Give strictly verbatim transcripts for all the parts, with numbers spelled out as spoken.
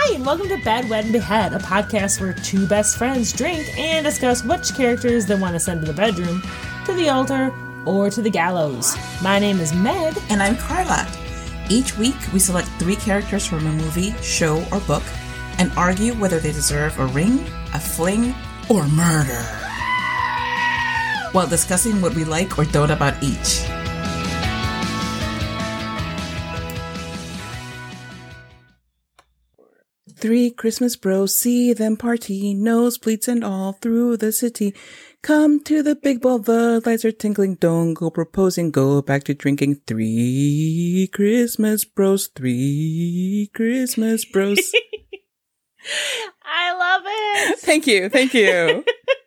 Hi, and welcome to Bad Wed and Behead, a podcast where two best friends drink and discuss which characters they want to send to the bedroom, to the altar, or to the gallows. My name is Meg. And I'm Carla. Each week, we select three characters from a movie, show, or book, and argue whether they deserve a ring, a fling, or murder, while discussing what we like or don't about each. Three Christmas bros, see them party, nosebleeds and all through the city. Come to the big ball, the lights are tinkling, don't go proposing, go back to drinking. Three Christmas bros, three Christmas bros. I love it! Thank you, thank you. And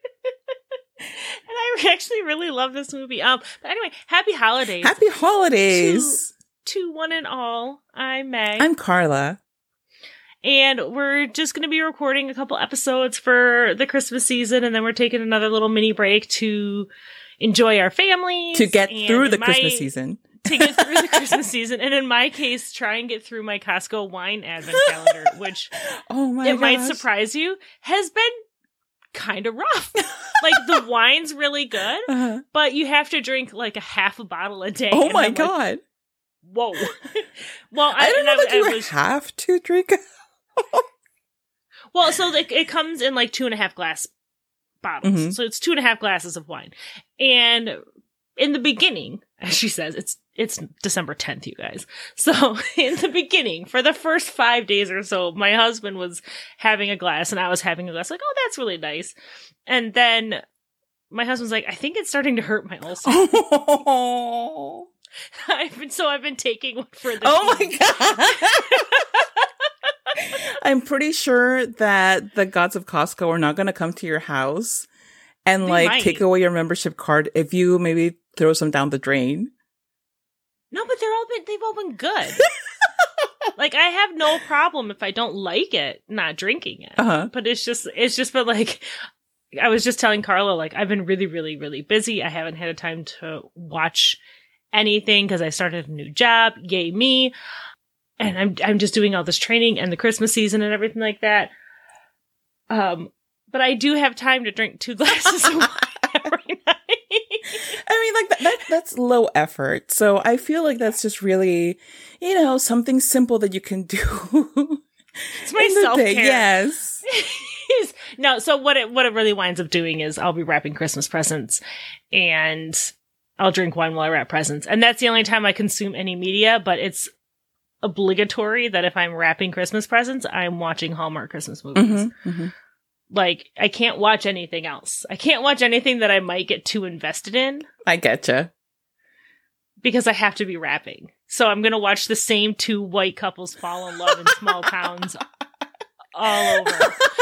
I actually really love this movie. Um, but anyway, happy holidays. Happy holidays. To, to one and all, I'm Meg. I'm Carla. And we're just going to be recording a couple episodes for the Christmas season, and then we're taking another little mini break to enjoy our families. To get and through the my, Christmas season. To get through the Christmas season. And in my case, try and get through my Costco wine advent calendar, which oh my it gosh. might surprise you, has been kind of rough. Like, the wine's really good, uh-huh. but you have to drink like a half a bottle a day. Oh my I'm God. Like, whoa. Well, I, I don't know that I, you I was, have to drink. Well, so like it comes in like two and a half glass bottles. Mm-hmm. So it's two and a half glasses of wine. And in the beginning, as she says, it's it's December tenth, you guys. So in the beginning, for the first five days or so, my husband was having a glass and I was having a glass. Like, oh, that's really nice. And then my husband's like, I think it's starting to hurt my ulcer. Oh. I've been, so I've been taking one for the Oh team. my God. I'm pretty sure that the gods of Costco are not going to come to your house and, they like, might. take away your membership card if you maybe throw some down the drain. No, but they're all been, they've all been good. Like, I have no problem if I don't like it, not drinking it. Uh-huh. But it's just, it's just been like, I was just telling Carla, like, I've been really, really, really busy. I haven't had a time to watch anything because I started a new job. Yay me. And I'm I'm just doing all this training and the Christmas season and everything like that. Um, but I do have time to drink two glasses of wine every night. I mean, like, that, that that's low effort. So I feel like that's just really, you know, something simple that you can do. It's my self-care. Yes. No, so what it what it really winds up doing is I'll be wrapping Christmas presents and I'll drink wine while I wrap presents. And that's the only time I consume any media, but it's obligatory that if I'm wrapping Christmas presents, I'm watching Hallmark Christmas movies. Mm-hmm, mm-hmm. Like, I can't watch anything else. I can't watch anything that I might get too invested in. I getcha. Because I have to be wrapping. So I'm going to watch the same two white couples fall in love in small towns all over.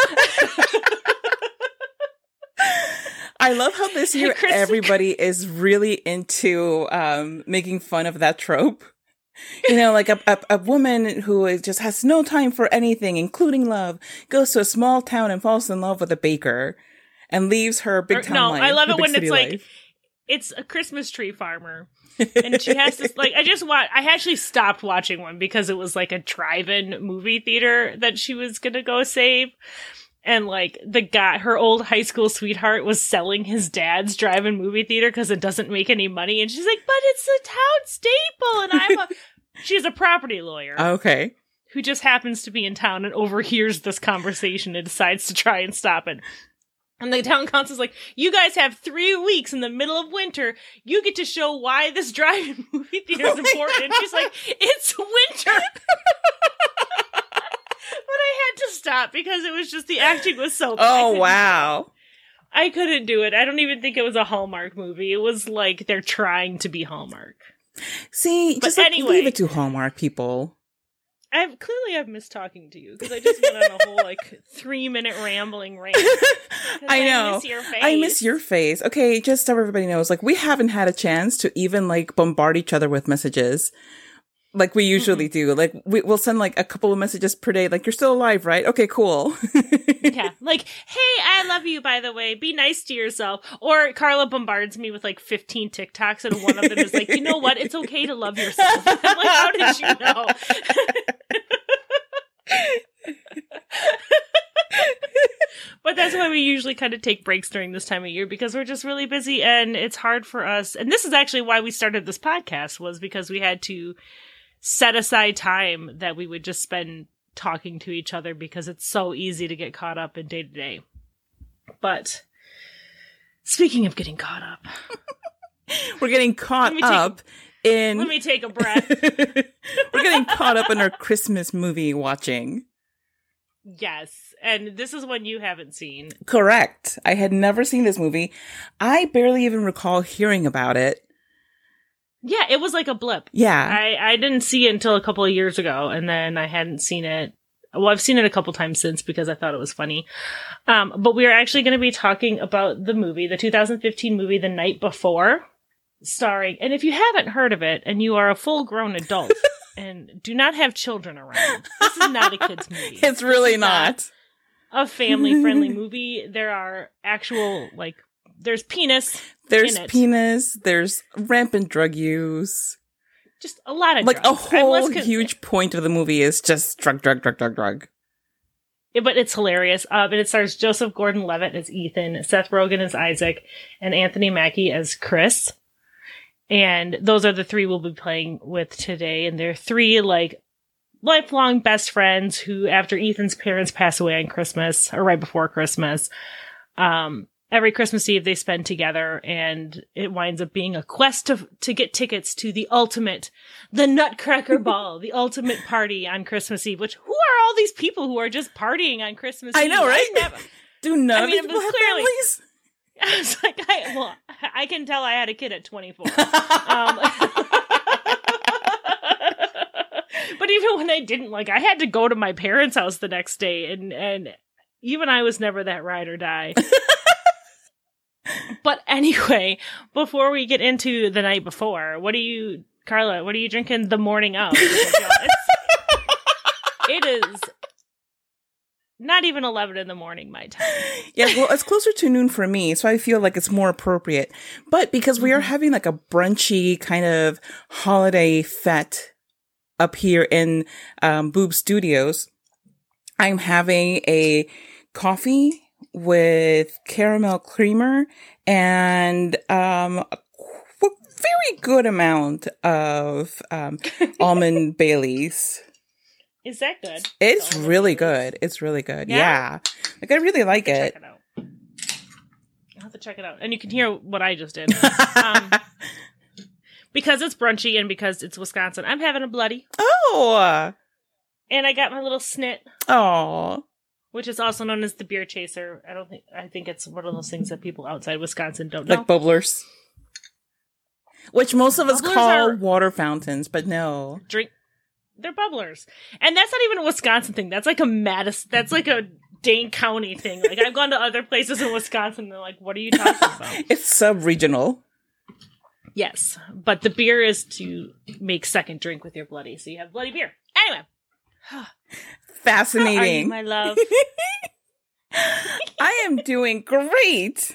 I love how this year everybody is really into um, making fun of that trope. You know, like a, a a woman who is, just has no time for anything, including love, goes to a small town and falls in love with a baker and leaves her big town no, life. I love it when it's life. like, it's a Christmas tree farmer. And she has this, like, I just want, I actually stopped watching one because it was like a drive-in movie theater that she was going to go save. And, like, the guy, her old high school sweetheart was selling his dad's drive-in movie theater because it doesn't make any money. And she's like, but it's a town staple. And I'm a, she's a property lawyer. Okay. Who just happens to be in town and overhears this conversation and decides to try and stop it. And the town council's like, you guys have three weeks in the middle of winter. You get to show why this drive-in movie theater is oh important. And she's like, it's winter. But I had to stop because it was just, the acting was so bad. Oh, wow. I couldn't do it. I don't even think it was a Hallmark movie. It was like they're trying to be Hallmark. See, but just like, anyway, leave it to Hallmark people. I've clearly I've missed talking to you because I just went on a whole like three minute rambling rant. I know. I miss your face. I miss your face. Okay, just so everybody knows, like we haven't had a chance to even like bombard each other with messages. Like we usually mm-hmm. do. Like we, we'll send like a couple of messages per day. Like, you're still alive, right? Okay, cool. Yeah. Like, hey, I love you, by the way. Be nice to yourself. Or Carla bombards me with like fifteen TikToks and one of them is like, you know what? It's okay to love yourself. I'm like, how did you know? why we usually kind of take breaks during this time of year, because we're just really busy and it's hard for us. And this is actually why we started this podcast, was because we had to set aside time that we would just spend talking to each other, because it's so easy to get caught up in day to day. But speaking of getting caught up, we're getting caught take, up in. Let me take a breath. We're getting caught up in our Christmas movie watching. Yes, and this is one you haven't seen. Correct. I had never seen this movie. I barely even recall hearing about it. Yeah, it was like a blip. Yeah. I, I didn't see it until a couple of years ago, and then I hadn't seen it. Well, I've seen it a couple times since because I thought it was funny. Um, but we are actually going to be talking about the movie, the two thousand fifteen movie, The Night Before, starring, and if you haven't heard of it and you are a full-grown adult and do not have children around, this is not a kid's movie. It's really not. not a family-friendly movie. There are actual, like, there's penis. There's in it. penis. There's rampant drug use. Just a lot of like drugs. a whole con- huge point of the movie is just drug, drug, drug, drug, drug. Yeah, but it's hilarious. Uh, but it stars Joseph Gordon-Levitt as Ethan, Seth Rogen as Isaac, and Anthony Mackie as Chris. And those are the three we'll be playing with today. And they're three, like, lifelong best friends who, after Ethan's parents pass away on Christmas, or right before Christmas, um, every Christmas Eve they spend together, and it winds up being a quest to to get tickets to the ultimate, the Nutcracker Ball, the ultimate party on Christmas Eve. Which, who are all these people who are just partying on Christmas I Eve? know, right? I never, Do none I mean, of these people have clearly, families? I was like, I, well, I can tell I had a kid at twenty-four. um, but even when I didn't, like, I had to go to my parents' house the next day, and and even I was never that ride or die. But anyway, before we get into The Night Before, what are you, Carla, what are you drinking the morning of? It's, it is not even eleven in the morning, my time. Yeah, well, it's closer to noon for me, so I feel like it's more appropriate. But because we are having like a brunchy kind of holiday fete up here in um, Boob Studios, I'm having a coffee with caramel creamer and um, a qu- very good amount of um, almond Baileys. Is that good? It's really good. It's really good. Yeah. yeah. Like, I really like I'll it. Check it out. I'll have to check it out. And you can hear what I just did. um, because it's brunchy and because it's Wisconsin, I'm having a bloody. Oh. And I got my little snit. Oh. Which is also known as the beer chaser. I don't think, I think it's one of those things that people outside Wisconsin don't know. Like bubblers. Which most of us Bubblers call are- water fountains, but no. Drink. They're bubblers. And that's not even a Wisconsin thing. That's like a Madison, that's like a Dane County thing. Like, I've gone to other places in Wisconsin and they're like, what are you talking about? It's sub-regional. Yes. But the beer is to make second drink with your bloody. So you have bloody beer. Anyway. Fascinating. How are you, my love? I am doing great.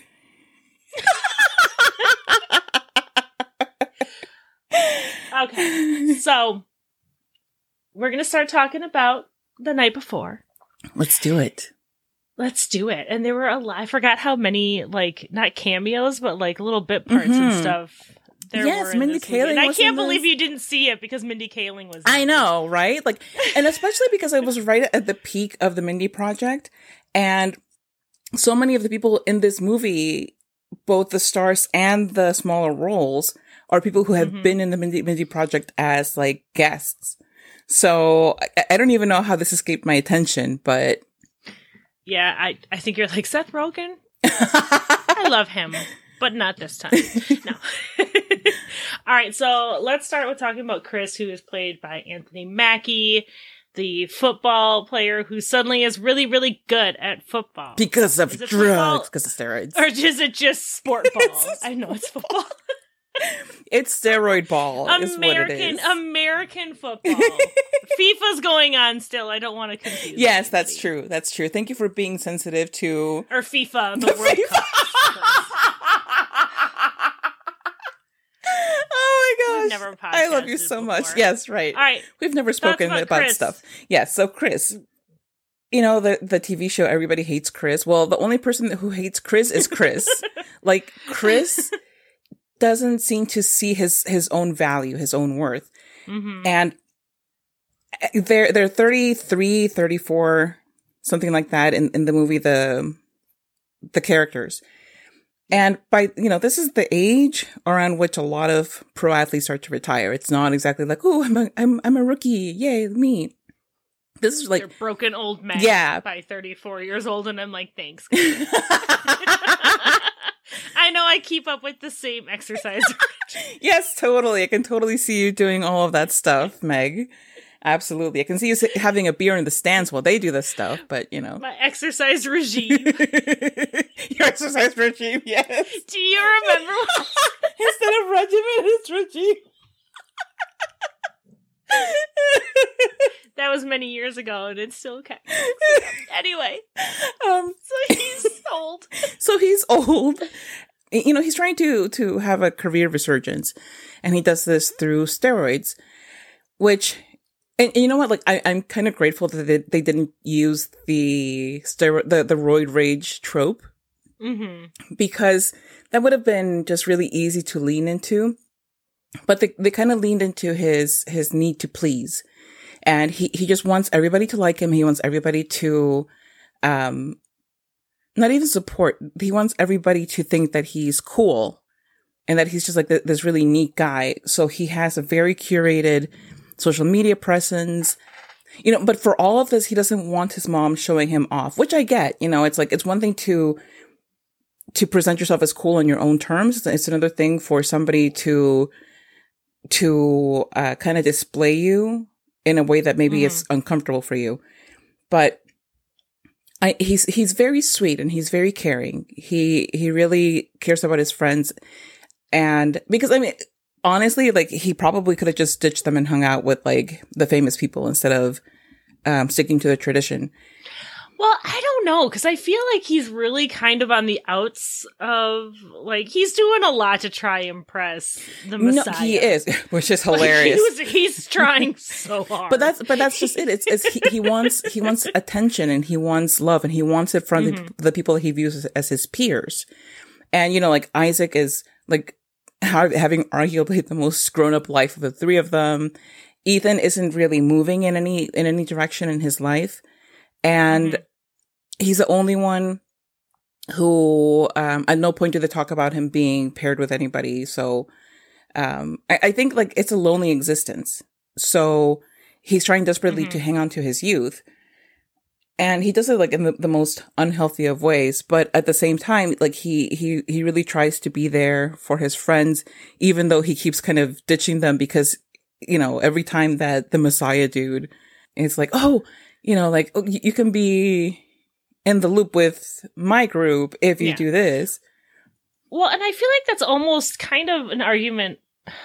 Okay. So we're going to start talking about The Night Before. Let's do it. Let's do it. And there were a lot, I forgot how many, like, not cameos, but like little bit parts Mm-hmm. and stuff. There Yes, were in Mindy this movie. Kaling And I was can't in believe this. you didn't see it because Mindy Kaling was in I it. know, right? Like, and especially because I was right at the peak of the Mindy Project, and so many of the people in this movie, both the stars and the smaller roles, are people who have Mhm. been in the Mindy, Mindy Project as like guests. So I, I don't even know how this escaped my attention, but Yeah, I, I think you're like, Seth Rogen? I love him, but not this time. No. All right, so let's start with talking about Chris, who is played by Anthony Mackie, the football player who suddenly is really, really good at football. because of Is it football? drugs, because of steroids. Or is it just sport ball? I know it's football. It's steroid ball is what it American is. American football. FIFA's going on still. I don't want to confuse. Yes, that's anybody. true. That's true. Thank you for being sensitive to Or FIFA, the, World FIFA. Cup. Oh my We've gosh. never I love you podcasted so much. before. Yes, right. All right. We've never spoken about about, Chris. stuff. Yes, so Chris. you know, the, the T V show Everybody Hates Chris. Well, the only person who hates Chris is Chris. Like, Chris doesn't seem to see his, his own value, his own worth. Mm-hmm. And they're, they're thirty-three, thirty-four, something like that in, in the movie, the, the characters. And by, you know, this is the age around which a lot of pro athletes start to retire. It's not exactly like, oh, I'm a, I'm, I'm a rookie. Yay, me. This is like. You're broken old man. Yeah. By thirty-four years old. And I'm like, thanks. I know I keep up with the same exercise. Yes, totally. I can totally see you doing all of that stuff, Meg. Absolutely. I can see you having a beer in the stands while they do this stuff, but you know. My exercise regime. Your exercise regime, yes. Do you remember? Instead of regimen, it's regime. That was many years ago, and it's still okay. Anyway, um, so he's old. So he's old. You know, he's trying to to have a career resurgence, and he does this through steroids, which, and, and you know what? Like, I, I'm kind of grateful that they, they didn't use the steroid, the the roid rage trope, mm-hmm. because that would have been just really easy to lean into. But they they kind of leaned into his his need to please. And he, he just wants everybody to like him. He wants everybody to, um, not even support. He wants everybody to think that he's cool and that he's just like th- this really neat guy. So he has a very curated social media presence, you know, but for all of this, he doesn't want his mom showing him off, which I get. You know, it's like, it's one thing to, to present yourself as cool on your own terms. It's another thing for somebody to, to, uh, kind of display you in a way that maybe mm-hmm. is uncomfortable for you. But I, he's, he's very sweet and he's very caring. He, he really cares about his friends. And because, I mean, honestly, like, he probably could have just ditched them and hung out with like the famous people instead of, um, sticking to the tradition. Well, I don't know, because I feel like he's really kind of on the outs of, like, he's doing a lot to try impress the Messiah. No, he is, which is hilarious. Like, he was, he's trying so hard. But that's but that's just it. It's, it's he, he wants he wants attention and he wants love and he wants it from mm-hmm. the, the people that he views as, as his peers. And you know, like Isaac is like having arguably the most grown up life of the three of them. Ethan isn't really moving in any in any direction in his life. And mm-hmm. he's the only one who, um, at no point do they talk about him being paired with anybody. So, um, I, I think like it's a lonely existence. So he's trying desperately mm-hmm. to hang on to his youth. And he does it like in the, the most unhealthy of ways. But at the same time, like he, he, he really tries to be there for his friends, even though he keeps kind of ditching them because, you know, every time that the Messiah dude is like, oh, you know, like, oh, you can be in the loop with my group if you yeah. do this. Well, and I feel like that's almost kind of an argument,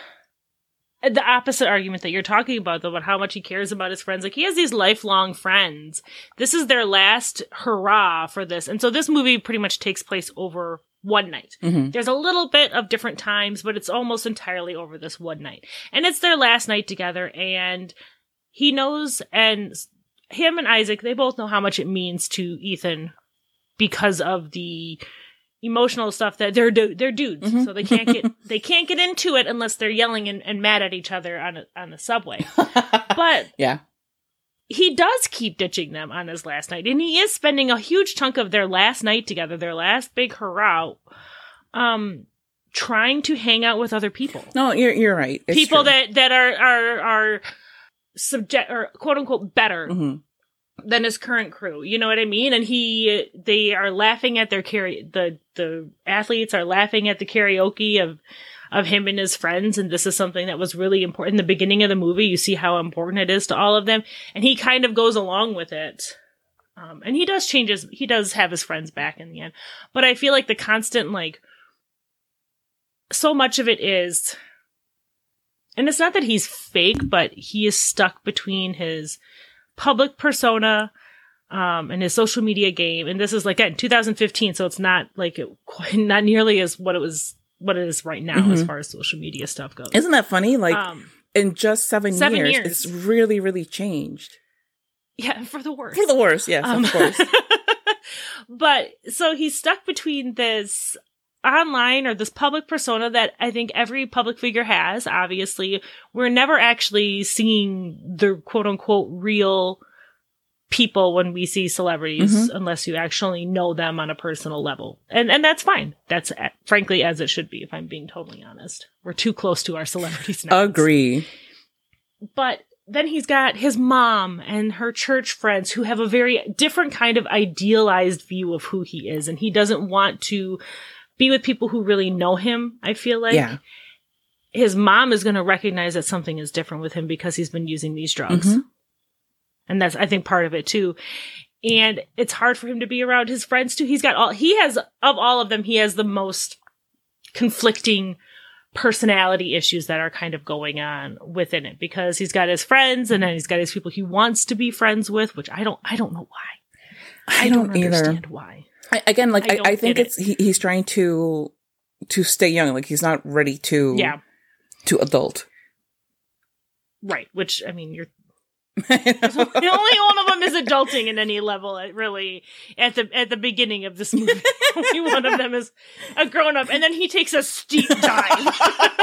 the opposite argument that you're talking about, though, about how much he cares about his friends. Like, he has these lifelong friends. This is their last hurrah for this. And so this movie pretty much takes place over one night. Mm-hmm. There's a little bit of different times, but it's almost entirely over this one night. And it's their last night together, and he knows, and him and Isaac, they both know how much it means to Ethan because of the emotional stuff that they're du- they're dudes, mm-hmm. so they can't get they can't get into it unless they're yelling and, and mad at each other on a, on the subway. But yeah, he does keep ditching them on his last night, and he is spending a huge chunk of their last night together, their last big hurrah, um, trying to hang out with other people. No, you're you're right. It's people true. that that are are are. subject or quote unquote better mm-hmm. than his current crew. You know what I mean? And he, they are laughing at their karaoke, the, the athletes are laughing at the karaoke of, of him and his friends. And this is something that was really important. In the beginning of the movie, you see how important it is to all of them. And he kind of goes along with it. Um, and he does change his, he does have his friends back in the end. But I feel like the constant, like, so much of it is, and it's not that he's fake, but he is stuck between his public persona um, and his social media game. And this is like, again, two thousand fifteen, so it's not like it, quite, not nearly as what it was, what it is right now mm-hmm. as far as social media stuff goes. Isn't that funny? Like um, in just seven, seven years, years, it's really, really changed. Yeah, for the worse. For the worse, yes, um, of course. But so he's stuck between this online or this public persona that I think every public figure has, obviously. We're never actually seeing the quote unquote real people when we see celebrities, mm-hmm. unless you actually know them on a personal level. And and that's fine. That's uh, frankly as it should be, if I'm being totally honest. We're too close to our celebrities now. Agree. But then he's got his mom and her church friends who have a very different kind of idealized view of who he is. And he doesn't want to be with people who really know him, I feel like. Yeah. His mom is going to recognize that something is different with him because he's been using these drugs. Mm-hmm. And that's, I think, part of it, too. And it's hard for him to be around his friends, too. He's got all, he has, of all of them, he has the most conflicting personality issues that are kind of going on within it, because he's got his friends and then he's got his people he wants to be friends with, which I don't, I don't know why. I, I don't, don't either. understand why. I, again, like, I, I, I think it's, it. he, he's trying to, to stay young. Like, he's not ready to, yeah. to adult. Right. Which, I mean, you're, the only one of them is adulting in any level, really, at the at the beginning of this movie. Only one of them is a grown-up, and then he takes a steep dive.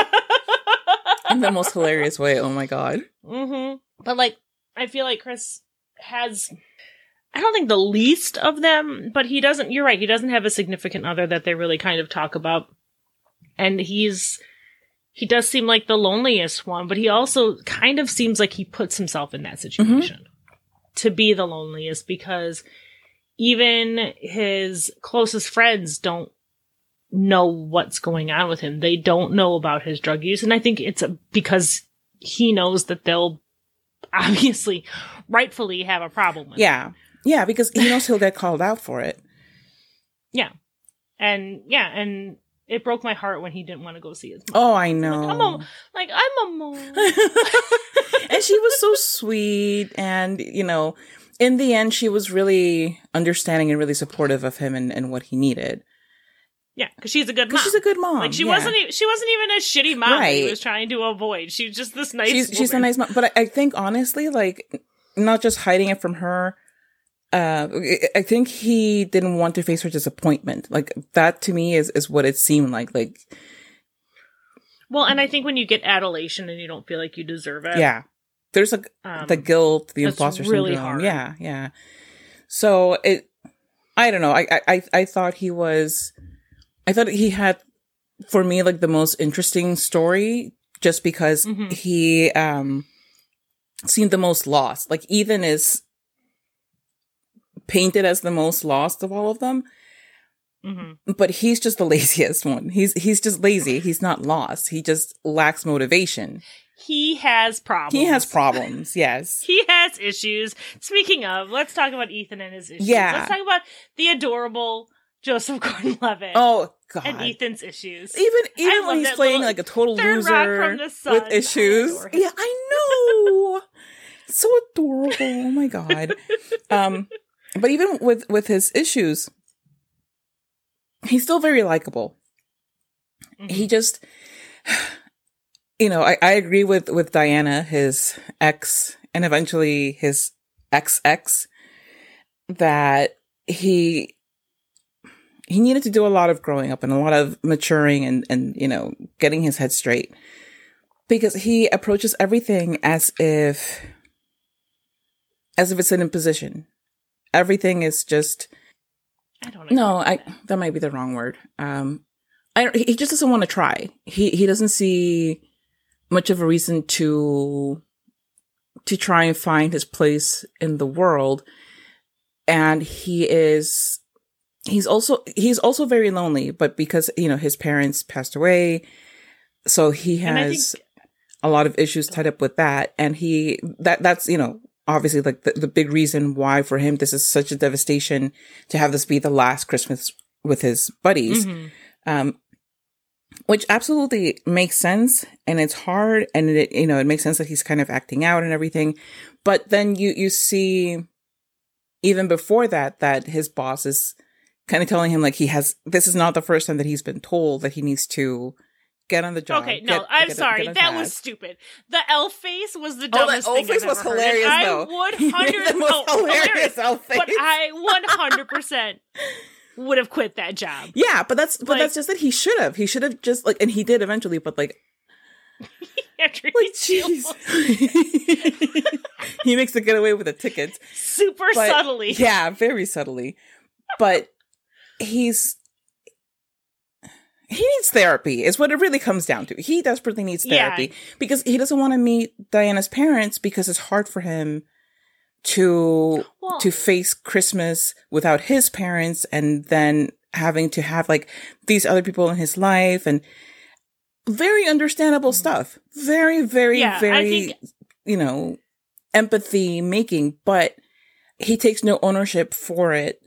In the most hilarious way, oh my god. Mm-hmm. But, like, I feel like Chris has, I don't think the least of them, but he doesn't, you're right, he doesn't have a significant other that they really kind of talk about. And he's... He does seem like the loneliest one, but he also kind of seems like he puts himself in that situation mm-hmm. to be the loneliest, because even his closest friends don't know what's going on with him. They don't know about his drug use. And I think it's a, because he knows that they'll obviously rightfully have a problem with yeah. him. Yeah, because he knows he'll get called out for it. Yeah. And yeah, and it broke my heart when he didn't want to go see his mom. Oh, I know. Like, I'm a, like, I'm a mom. And she was so sweet. And, you know, in the end, she was really understanding and really supportive of him and, and what he needed. Yeah, because she's a good mom. She's a good mom. Like, she yeah. wasn't even, she wasn't even a shitty mom right. that he was trying to avoid. She's just this nice She's, she's a nice mom. But I, I think, honestly, like, not just hiding it from her, Uh, I think he didn't want to face her disappointment. Like, that to me is, is what it seemed like. Like, well, and I think when you get adulation and you don't feel like you deserve it. Yeah. There's like um, the guilt, the imposter really syndrome. Hard. Yeah, yeah. So it, I don't know. I, I, I thought he was, I thought he had, for me, like the most interesting story, just because mm-hmm. he, um, seemed the most lost. Like, Ethan is painted as the most lost of all of them. Mm-hmm. But he's just the laziest one. He's he's just lazy. He's not lost. He just lacks motivation. He has problems. He has problems, yes. He has issues. Speaking of, let's talk about Ethan and his issues. Yeah. Let's talk about the adorable Joseph Gordon-Levitt. Oh, God. And Ethan's issues. Even even when he's playing like a total loser with issues. I yeah, I know. So adorable. Oh, my God. Um, but even with, with his issues, he's still very likable. Mm-hmm. He just, you know, I, I agree with, with Diana, his ex, and eventually his ex-ex, that he, he needed to do a lot of growing up and a lot of maturing and, and, you know, getting his head straight. Because he approaches everything as if, as if it's an imposition. Everything is just, I don't know. No, I that. that might be the wrong word. Um, I he just doesn't want to try. He he doesn't see much of a reason to to try and find his place in the world, and he is he's also he's also very lonely. But because you know his parents passed away, so he has think- a lot of issues tied up with that, and he that that's you know. Obviously, like the, the big reason why for him this is such a devastation to have this be the last Christmas with his buddies, mm-hmm. um, which absolutely makes sense, and it's hard, and it you know it makes sense that he's kind of acting out and everything, but then you you see even before that that his boss is kind of telling him like he has this is not the first time that he's been told that he needs to Get on the job. Okay, no, get, I'm get, sorry. get that task. was stupid. The elf face was the Oh, dumbest that elf thing face I've was ever hilarious, heard. though. I would He made hundred the most oh, hilarious hilarious elf face. But I one hundred percent would have quit that job. Yeah, but that's but Like- that's just it. He should have. He should have just like, and he did eventually. But like, After like he jeez, steals he makes a getaway with the tickets. super But- subtly. Yeah, very subtly. But he's he needs therapy, is what it really comes down to. He desperately needs therapy Yeah. because he doesn't want to meet Diana's parents because it's hard for him to Well- to face Christmas without his parents and then having to have like these other people in his life and very understandable stuff. Very, very, Yeah, I very, think- you know, empathy making, but he takes no ownership for it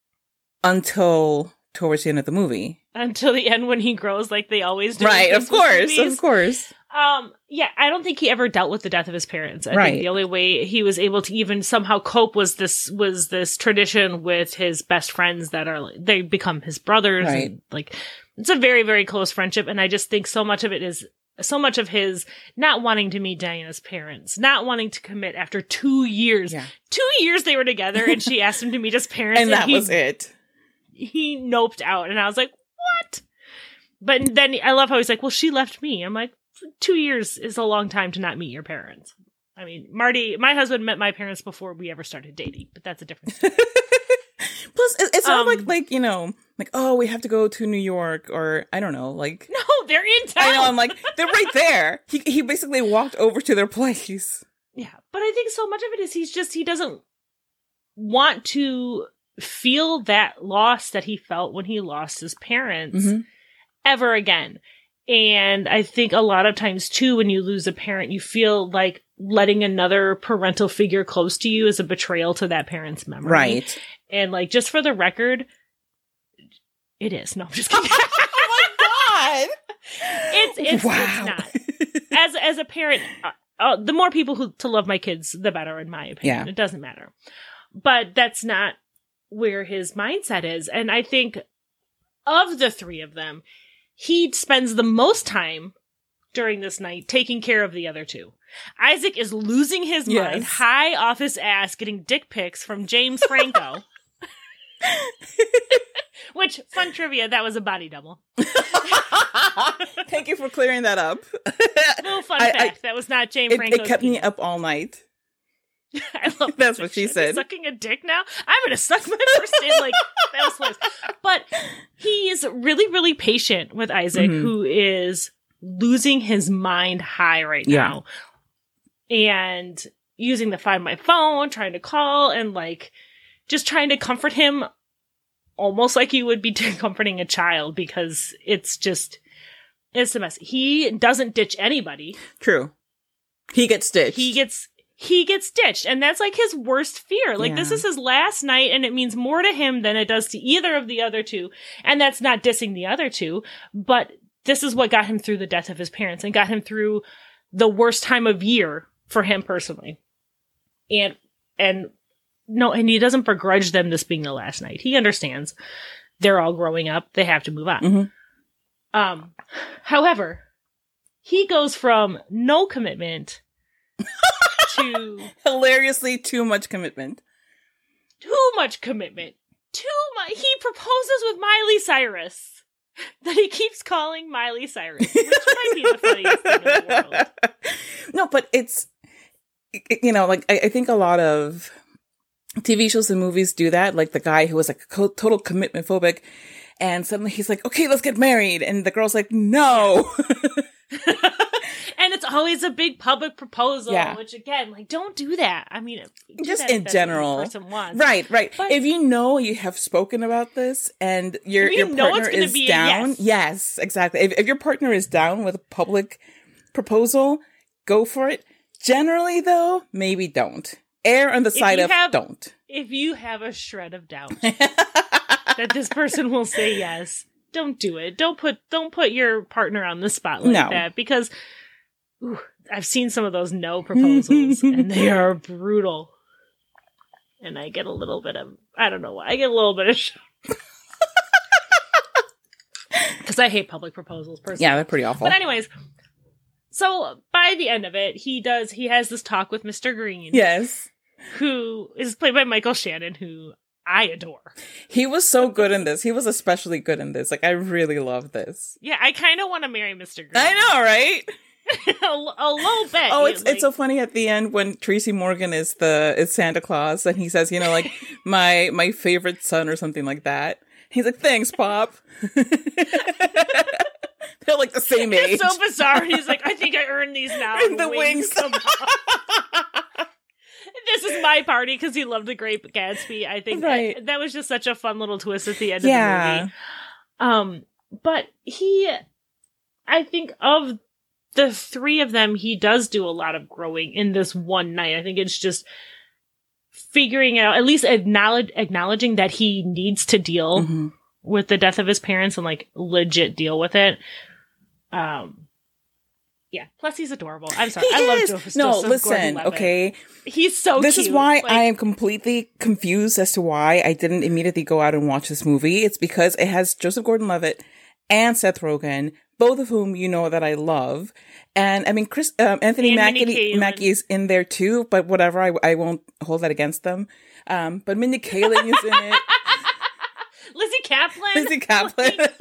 until towards the end of the movie. Until the end when he grows like they always do. in Right, of Christmas course, movies. of course. Um, yeah, I don't think he ever dealt with the death of his parents. I Right. think the only way he was able to even somehow cope was this was this tradition with his best friends that are like, they become his brothers. Right. And, like it's a very, very close friendship. And I just think so much of it is so much of his not wanting to meet Diana's parents, not wanting to commit after two years. Yeah. Two years they were together and she asked him to meet his parents. And that he, was it. He noped out. And I was like, what? But then I love how he's like, well, she left me. I'm like, two years is a long time to not meet your parents. I mean, Marty, my husband met my parents before we ever started dating, but that's a different story. Plus, it- it's not Um, like, like, you know, like, oh, we have to go to New York or I don't know, like, No, they're in town. I know, I'm like, they're right there. He he basically walked over to their place. Yeah, but I think so much of it is he's just, he doesn't want to feel that loss that he felt when he lost his parents Mhm. ever again. And I think a lot of times too, when you lose a parent, you feel like letting another parental figure close to you is a betrayal to that parent's memory. Right. And like, just for the record, it is. No, I'm just kidding. Oh my God. It's it's, Wow. it's not. As as a parent, uh, uh, the more people who to love my kids, the better, in my opinion. Yeah. It doesn't matter. But that's not where his mindset is. And I think of the three of them, he spends the most time during this night taking care of the other two. Isaac is losing his Yes. mind, high off his ass, getting dick pics from James Franco. Which, fun trivia, that was a body double. Thank you for clearing that up. Little fun I- I- fact, that was not James It, Franco's it kept me penis. up all night. I love That's that what she shit. said. Sucking a dick now? I'm gonna suck my first in, like, that was hilarious. But he's really, really patient with Isaac, Mhm. who is losing his mind high right Yeah. now. And using the Find My Phone, trying to call, and, like, just trying to comfort him almost like you would be comforting a child, because it's just, it's a mess. He doesn't ditch anybody. True. He gets stitched. He gets he gets ditched, and that's like his worst fear. Like, Yeah. this is his last night, and it means more to him than it does to either of the other two. And that's not dissing the other two, but this is what got him through the death of his parents and got him through the worst time of year for him personally. And and no, and he doesn't begrudge them this being the last night. He understands they're all growing up; they have to move on. Mhm. Um, however, he goes from no commitment to Hilariously too much commitment. too much commitment. Too much. He proposes with Miley Cyrus that he keeps calling Miley Cyrus, which might be the funniest thing in the world. No, but it's, you know, like, I, I think a lot of T V shows and movies do that. Like the guy who was like co- total commitment phobic, and suddenly he's like, okay, let's get married. And the girl's like, no. And it's always a big public proposal, Yeah. which again, like, don't do that. I mean, do Just that if in that's what the general. person wants. Right, right. But- if you know you have spoken about this and your If you your know it's partner gonna is be a down, yes. yes, exactly. If, if your partner is down with a public proposal, go for it. Generally, though, maybe don't. Err on the side you of have- don't. If you have a shred of doubt that this person will say yes, don't do it. Don't put don't put your partner on the spot like No. that, because ooh, I've seen some of those no proposals and they are brutal. And I get a little bit of I don't know why I get a little bit of shock. Because I hate public proposals personally. Yeah, they're pretty awful. But anyways, so by the end of it, he does, he has this talk with Mister Green. Yes. Who is played by Michael Shannon, who I adore. He was so good in this. He was especially good in this. Like, I really love this. Yeah, I kind of want to marry Mister Green. I know, right? a, a little bit. Oh, it's like, it's so funny at the end when Tracy Morgan is the is Santa Claus and he says, you know, like my my favorite son or something like that. He's like, thanks, Pop. They're like the same age. It's so bizarre. He's like, I think I earned these now. And the wings. wings. This is my party because he loved The Great Gatsby. I think right. that, that was just such a fun little twist at the end yeah. of the movie. Um, but he, I think of the three of them, he does do a lot of growing in this one night. I think it's just figuring out, at least acknowledge, acknowledging that he needs to deal mm-hmm. with the death of his parents and like legit deal with it. Um, yeah. Plus, he's adorable. I'm sorry. He I is. love Joseph. No, Joseph listen. Okay, he's so. This cute. is why like, I am completely confused as to why I didn't immediately go out and watch this movie. It's because it has Joseph Gordon-Levitt and Seth Rogen, both of whom you know that I love, and I mean Chris um, Anthony Mackie, Mackie is in there too. But whatever, I I won't hold that against them. Um, but Mindy Kaling is in it. Lizzie Kaplan. Lizzie Kaplan. Like,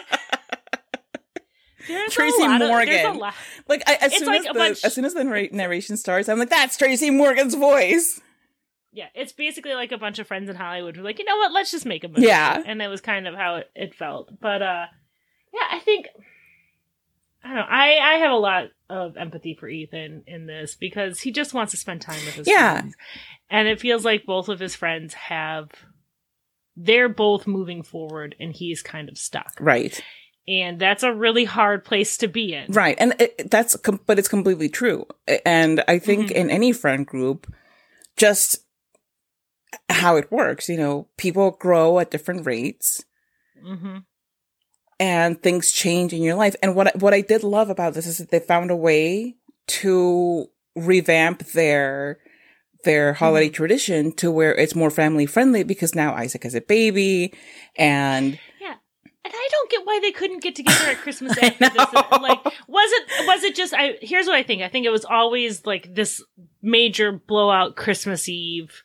There's Tracy a Morgan. Of, lot... Like I, as, soon like as, the, bunch... as soon as the narration starts, I'm like, "That's Tracy Morgan's voice." Yeah, it's basically like a bunch of friends in Hollywood who are like, you know what? Let's just make a movie. Yeah, and that was kind of how it, it felt. But uh, yeah, I think I don't know. I I have a lot of empathy for Ethan in this because he just wants to spend time with his yeah. friends, and it feels like both of his friends have. They're both moving forward, and he's kind of stuck. Right. And that's a really hard place to be in. Right. And it, that's, com- but it's completely true. And I think mm-hmm. in any friend group, just how it works, you know, people grow at different rates mm-hmm. and things change in your life. And what, what I did love about this is that they found a way to revamp their, their holiday mm-hmm. tradition to where it's more family friendly because now Isaac has a baby and And I don't get why they couldn't get together at Christmas after this. Like, was it, was it just, I, here's what I think. I think it was always like this major blowout Christmas Eve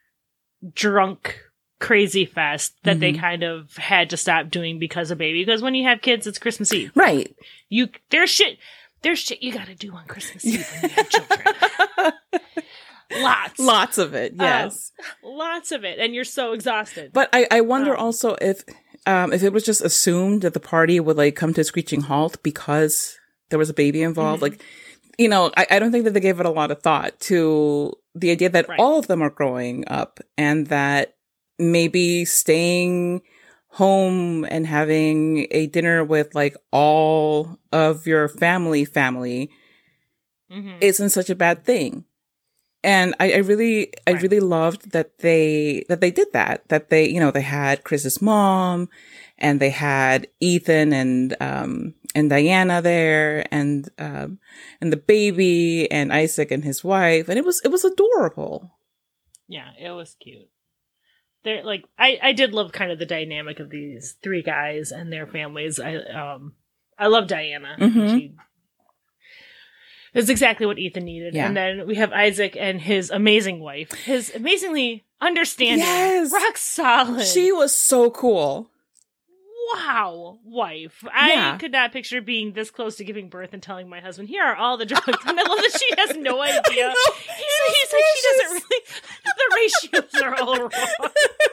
drunk crazy fest that mm-hmm. they kind of had to stop doing because of baby. Because when you have kids, it's Christmas Eve. Right. You, there's shit, there's shit you gotta do on Christmas Eve when you have children. Lots. Lots of it, yes. Um, lots of it. And you're so exhausted. But I, I wonder um, also if, Um, if it was just assumed that the party would like come to a screeching halt because there was a baby involved, mm-hmm. like, you know, I, I don't think that they gave it a lot of thought to the idea that right. all of them are growing up and that maybe staying home and having a dinner with like all of your family family mm-hmm. isn't such a bad thing. And I, I really, I really loved that they, that they did that, that they, you know, they had Chris's mom and they had Ethan and, um, and Diana there and, um, and the baby and Isaac and his wife. And it was, it was adorable. Yeah, it was cute. They're like, I, I did love kind of the dynamic of these three guys and their families. I, um, I love Diana. Mm-hmm. She, It's exactly what Ethan needed. Yeah. And then we have Isaac and his amazing wife. His amazingly understanding, yes. rock solid. She was so cool. Wow, wife. Yeah. I could not picture being this close to giving birth and telling my husband, here are all the drugs. And I love that she has no idea. He's, he's like, she doesn't really, the ratios are all wrong.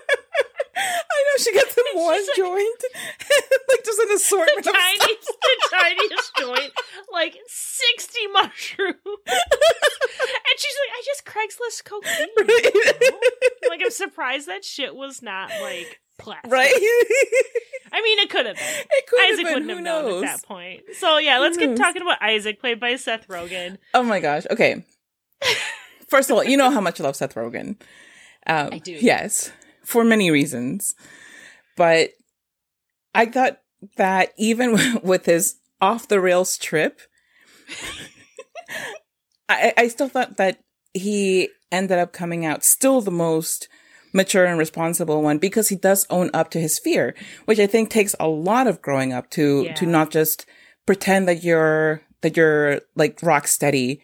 I know, she got them one like, joint. Like just an assortment the of tiniest, stuff. The tiniest joint. Like sixty mushrooms. And she's like, I just Craigslist cocaine. Right. Like, I'm surprised that shit was not like plastic. Right? I mean, it could have been. It could Isaac have been. wouldn't Who have knows? known at that point. So yeah, let's get talking about Isaac, played by Seth Rogen. Oh my gosh. Okay. First of all, you know how much I love Seth Rogen. Um, I do. Yes. For many reasons. But I thought that even with his off the rails trip, I, I still thought that he ended up coming out still the most mature and responsible one, because he does own up to his fear, which I think takes a lot of growing up to, yeah. to not just pretend that you're, that you're like rock steady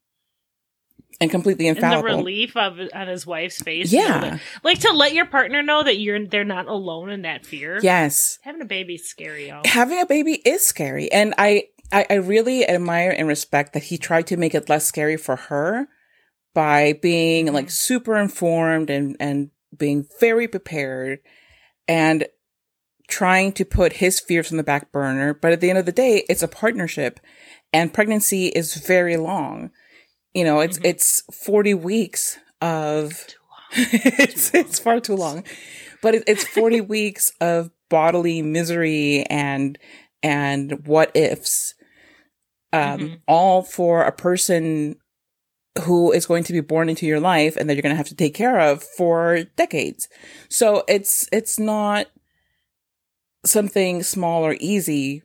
and completely infallible. And the relief of on his wife's face. Yeah. You know, that, like to let your partner know that you're, they're not alone in that fear. Yes. Having a baby's scary, y'all. Having a baby is scary. And I, I, I really admire and respect that he tried to make it less scary for her by being mm-hmm. like super informed and, and being very prepared and trying to put his fears on the back burner. But at the end of the day, it's a partnership, and pregnancy is very long. You know, it's, mm-hmm. it's forty weeks of, it's, too it's far too long, but it, it's forty weeks of bodily misery and, and what ifs, um, mm-hmm. all for a person who is going to be born into your life and that you're going to have to take care of for decades. So it's, it's not something small or easy.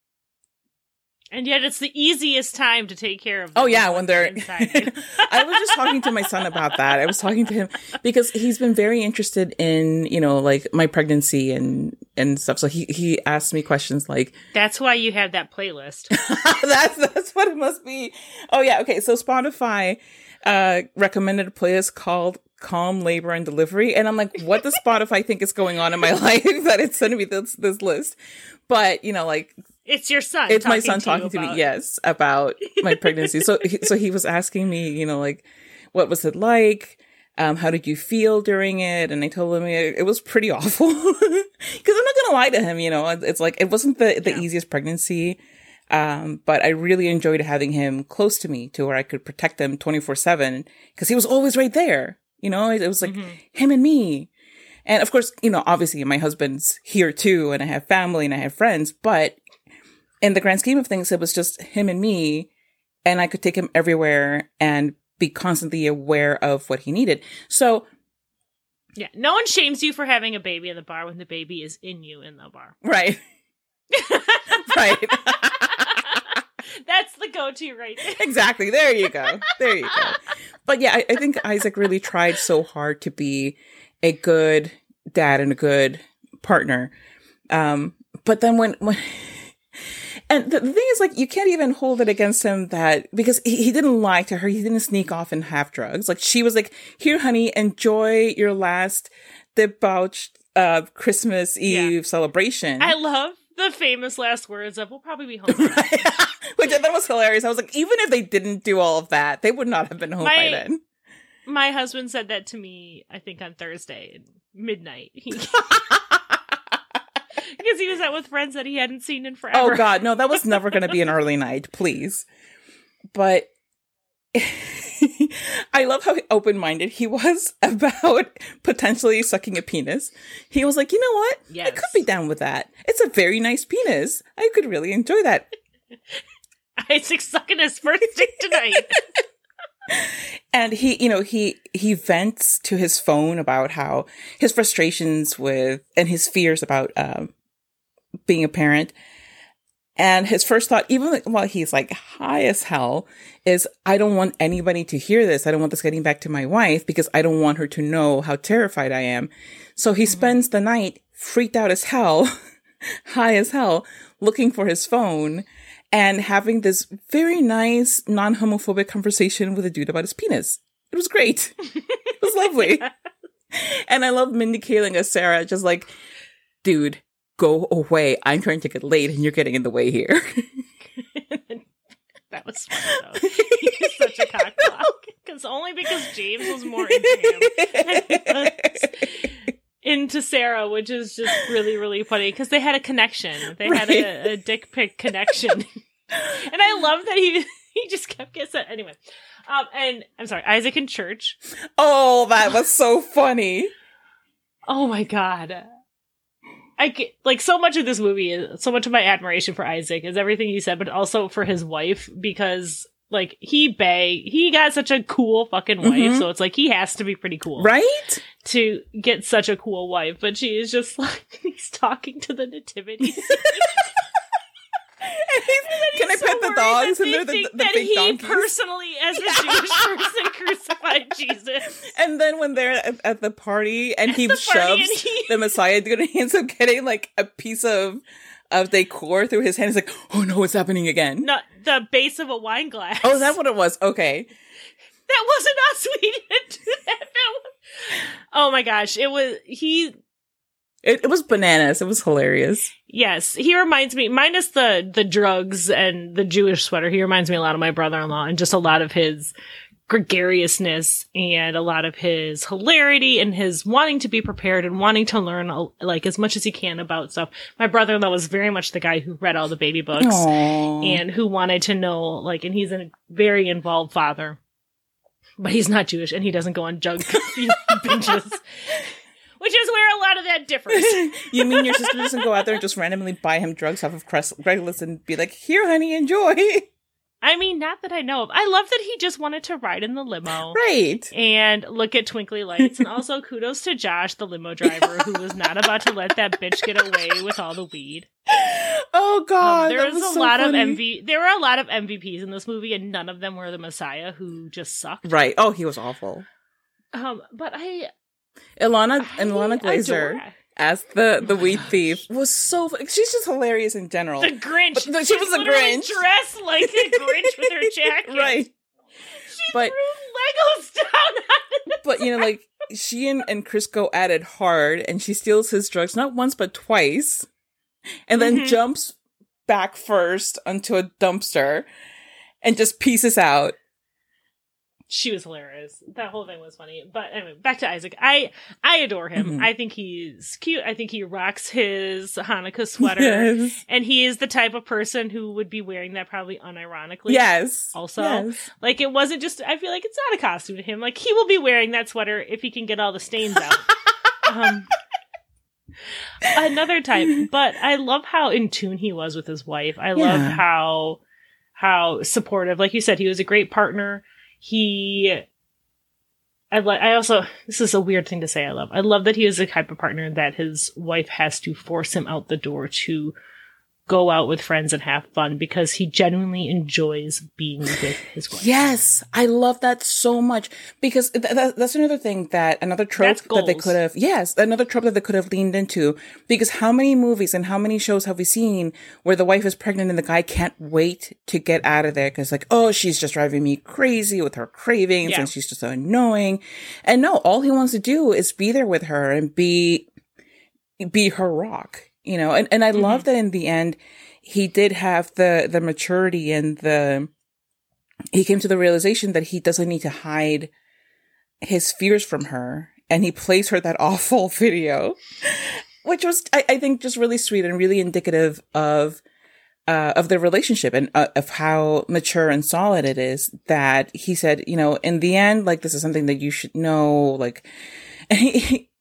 And yet it's the easiest time to take care of them. Oh, yeah, when they're inside. I was just talking to my son about that. I was talking to him because he's been very interested in, you know, like my pregnancy and, and stuff. So he, he asked me questions like... That's why you have that playlist. that's, that's what it must be. Oh, yeah. Okay. So Spotify uh, recommended a playlist called Calm Labor and Delivery. And I'm like, what does Spotify think is going on in my life that it's sending me this, this list? But, you know, like... It's your son. It's my son talking to me, yes, about my pregnancy. So, he, so he was asking me, you know, like, what was it like? Um, how did you feel during it? And I told him it, it was pretty awful. Because I'm not gonna lie to him, you know, it's like it wasn't the the yeah. easiest pregnancy, um, but I really enjoyed having him close to me, to where I could protect him twenty-four seven, because he was always right there. You know, it, it was like mm-hmm. him and me. And of course, you know, obviously my husband's here too, and I have family and I have friends, but in the grand scheme of things, it was just him and me, and I could take him everywhere and be constantly aware of what he needed. So, yeah, no one shames you for having a baby in the bar when the baby is in you in the bar. Right. Right. That's the go-to right there. Exactly. There you go. There you go. But yeah, I, I think Isaac really tried so hard to be a good dad and a good partner. Um, but then when, when, and the, the thing is, like, you can't even hold it against him that, because he, he didn't lie to her. He didn't sneak off and have drugs. Like, she was like, here, honey, enjoy your last debauched, uh, Christmas Eve yeah. celebration. I love the famous last words of, we'll probably be home. Right. Which I thought was hilarious. I was like, even if they didn't do all of that, they would not have been home my, by then. My husband said that to me, I think on Thursday at midnight. He- Because he was out with friends that he hadn't seen in forever. Oh, God. No, that was never going to be an early night. Please. But I love how open-minded he was about potentially sucking a penis. He was like, you know what? Yes. I could be down with that. It's a very nice penis. I could really enjoy that. Isaac's sucking his first dick tonight. And he, you know, he, he vents to his phone about how his frustrations with, and his fears about, um, being a parent. And his first thought, even while he's like high as hell, is I don't want anybody to hear this. I don't want this getting back to my wife because I don't want her to know how terrified I am. So he mm-hmm. spends the night freaked out as hell, high as hell, looking for his phone and having this very nice, non-homophobic conversation with a dude about his penis. It was great. It was lovely. Yeah. And I love Mindy Kaling as Sarah, just like, dude, go away. I'm trying to get laid and you're getting in the way here. That was fun, though. He's such a cockblock. Because only because James was more into him. Into Sarah, which is just really, really funny. Because they had a connection. They right. had a, a dick pic connection. And I love that he he just kept getting... Anyway. Um, and I'm sorry, Isaac in church. Oh, that was so funny. Oh my God. I get, like, so much of this movie is, so much of my admiration for Isaac is everything you said, but also for his wife, because, like, he bay, he got such a cool fucking wife, mm-hmm. so it's like, he has to be pretty cool. Right? To get such a cool wife, but she is just like, he's talking to the nativity. And he's, can I so pet the dogs? And they're the, the, the that big he donkeys. personally, as a Jewish person, crucified Jesus. And then when they're at, at the party and he the shoves party and he- the Messiah dude, and he ends up getting like a piece of of decor through his hand. He's like, oh no, what's happening again? No, the base of a wine glass. Oh, is that what it was? Okay. That wasn't us. We didn't do that. that was... Oh my gosh. It was, he... It, it was bananas. It was hilarious. Yes. He reminds me, minus the, the drugs and the Jewish sweater, he reminds me a lot of my brother-in-law and just a lot of his gregariousness and a lot of his hilarity and his wanting to be prepared and wanting to learn like as much as he can about stuff. My brother-in-law was very much the guy who read all the baby books Aww. And who wanted to know, like, and he's a very involved father, but he's not Jewish and he doesn't go on junk binges. Which is where a lot of that differs. You mean your sister doesn't go out there and just randomly buy him drugs off of Craigslist and be like, here, honey, enjoy. I mean, not that I know of. I love that he just wanted to ride in the limo. Right. And look at twinkly lights. And also kudos to Josh, the limo driver, who was not about to let that bitch get away with all the weed. Oh, God. Um, there that was, was a so lot funny. of M V. There were a lot of M V Ps in this movie, and none of them were the Messiah, who just sucked. Right. Oh, he was awful. Um, but I... Ilana, I Ilana Glazer adore- as the, the weed thief was so... She's just hilarious in general. The Grinch. But the- she She's was a literally Grinch. dressed like a Grinch with her jacket. Right. She But- threw Legos down on it. But, you know, like, she and, and Chris go at it hard, and she steals his drugs not once, but twice, and then Mhm. jumps back first onto a dumpster and just pieces out. She was hilarious. That whole thing was funny. But anyway, back to Isaac. I I adore him. Mhm. I think he's cute. I think he rocks his Hanukkah sweater. Yes. And he is the type of person who would be wearing that probably unironically. Yes. Also, Yes. like it wasn't just, I feel like it's not a costume to him. Like he will be wearing that sweater if he can get all the stains out. um, another type. But I love how in tune he was with his wife. I love Yeah. how, how supportive. Like you said, he was a great partner. He, I like, I also, this is a weird thing to say I love. I love that he is the type of partner that his wife has to force him out the door to go out with friends and have fun because he genuinely enjoys being with his wife. Yes, I love that so much because th- th- that's another thing that another trope That's that they goals. could have. Yes, another trope that they could have leaned into because how many movies and how many shows have we seen where the wife is pregnant and the guy can't wait to get out of there because like, oh, she's just driving me crazy with her cravings Yeah. and she's just so annoying. And no, all he wants to do is be there with her and be be her rock. You know, and, and I Mm-hmm. love that in the end, he did have the, the maturity and the, he came to the realization that he doesn't need to hide his fears from her. And he plays her that awful video, which was, I, I think, just really sweet and really indicative of, uh, of their relationship and uh, of how mature and solid it is that he said, you know, in the end, like, this is something that you should know, like, and he,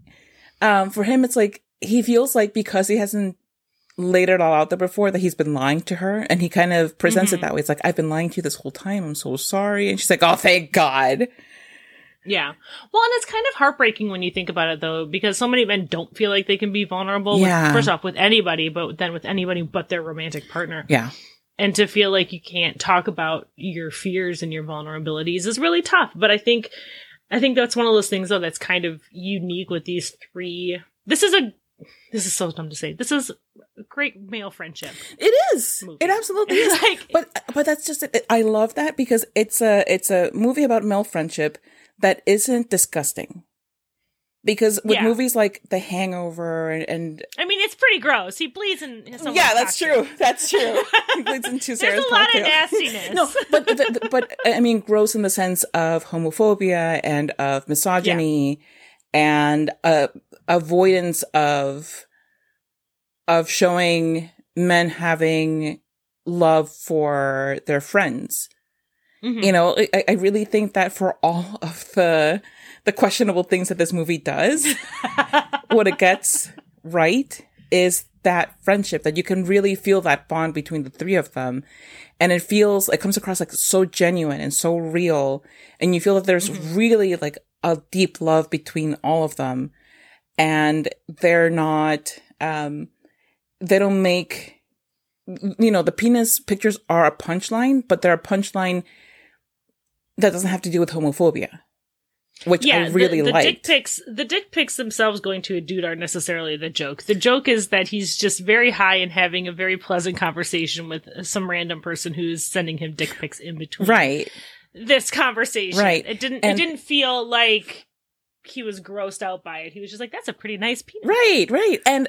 um, for him, it's like, he feels like because he hasn't laid it all out there before that he's been lying to her and he kind of presents Mhm. it that way. It's like, I've been lying to you this whole time. I'm so sorry. And she's like, oh, thank God. Yeah. Well, and it's kind of heartbreaking when you think about it, though, because so many men don't feel like they can be vulnerable. Yeah. With, first off, with anybody, but then with anybody but their romantic partner. Yeah. And to feel like you can't talk about your fears and your vulnerabilities is really tough. But I think, I think that's one of those things, though, that's kind of unique with these three. This is a, this is so dumb to say. This is a great male friendship. It is. Movie. It absolutely is. Like- but, but that's just it. I love that because it's a, it's a movie about male friendship that isn't disgusting. Because with Yeah. movies like The Hangover and, and I mean, it's pretty gross. He bleeds in someone's yeah, that's cocktail. true. That's true. He bleeds into There's Sarah's a lot cocktail. of nastiness. No, but but, but I mean, gross in the sense of homophobia and of misogyny and uh, avoidance of of showing men having love for their friends. Mhm. You know, I, I really think that for all of the the questionable things that this movie does, what it gets right is that friendship, that you can really feel that bond between the three of them. And it feels, it comes across like so genuine and so real. And you feel that there's Mhm. really like a deep love between all of them. And they're not, um, they don't make you know, the penis pictures are a punchline, but they're a punchline that doesn't have to do with homophobia, which yeah, I really the, the liked. Dick pics, the dick pics themselves going to a dude aren't necessarily the joke. The joke is that he's just very high and having a very pleasant conversation with some random person who's sending him dick pics in between. Right. This conversation. Right. It didn't, and- it didn't feel like he was grossed out by it. He was just like, that's a pretty nice penis. Right, right. And